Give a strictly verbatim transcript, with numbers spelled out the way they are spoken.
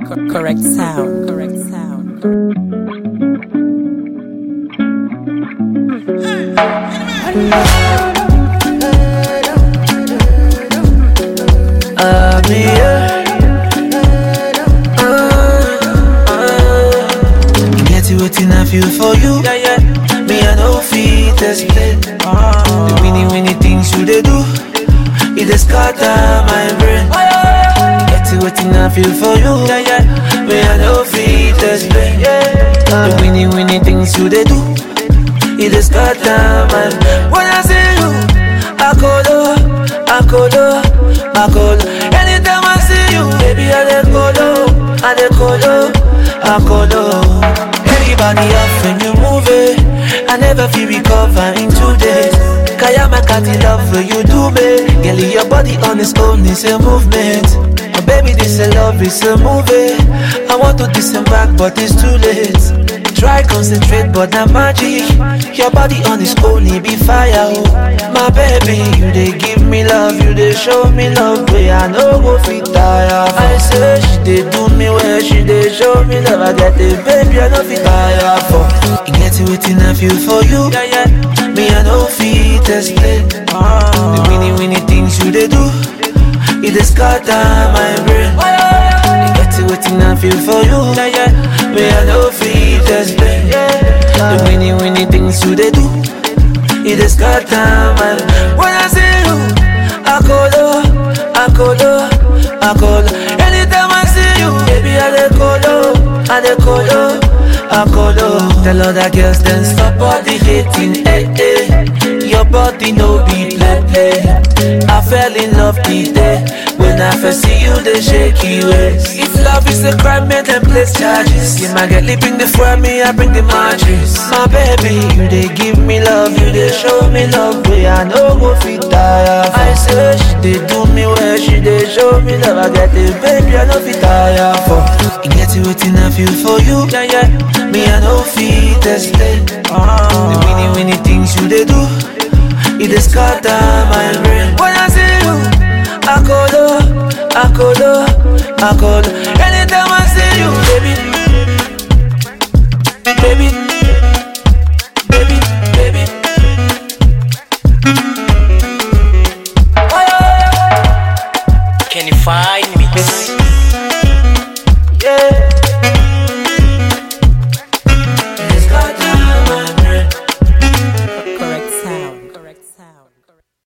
Correct sound. Correct sound. Uh, me, yeah. uh, uh. You get it waiting I feel for you. Yeah, yeah. Me I no fit explain. uh, The winnie winnie things you they do, it dey scatter my brain. You get it waiting I feel for you. Yeah, yeah. Me I no fit explain. uh, The winnie winnie things you they do, it dey scatter my brain. When I see you, I colo, I colo, I colo. Anytime I see you, baby, I dey colo, I dey colo, I colo. Everybody off when you move it, I never feel recover in two days. Kaya my cat love when you do me. Girl, your body on its own is a movement. Oh, baby, this a love, it's a movie. I want to disembark, but it's too late. Try concentrate, but not magic. Your body on its own, it be fire, oh. My baby, you they give me love, you they show me love, way I no go fit tire. I say she they do me well, she they show me love. I get it, baby, I no fit tire for. You get it waiting I feel for you, yeah, yeah. Me I no fit explain. uh, The winnie winnie things you they do, it they scatter my brain. You get it waiting I feel for you, yeah, yeah. Me I no fit explain. The winnie winnie things you they do, it is scatter my. When I see you, I colo, I colo, I colo. Anytime I see you, baby, I dey colo, I dey colo, I colo. Tell other girls then stop all the hating, eh, eh. Your body no be play, play. I fell in love the day when I first see you, the shaky ways. If love is a crime, man, then place charges. You might get bring the fire, me, I bring the mattress. My baby, you they give me love, you they show me love, way I no go fit tire. I say she they do me well, she they show me love. I get it, baby, I no fit tire for. You get it waiting I feel for you, yeah, yeah. Me I no fit explain. uh, The winnie winnie things you they do, it is scatter my brain. When I see you, I colo, I colo, I colo. Anytime I see you, baby, baby, baby, baby. Can you find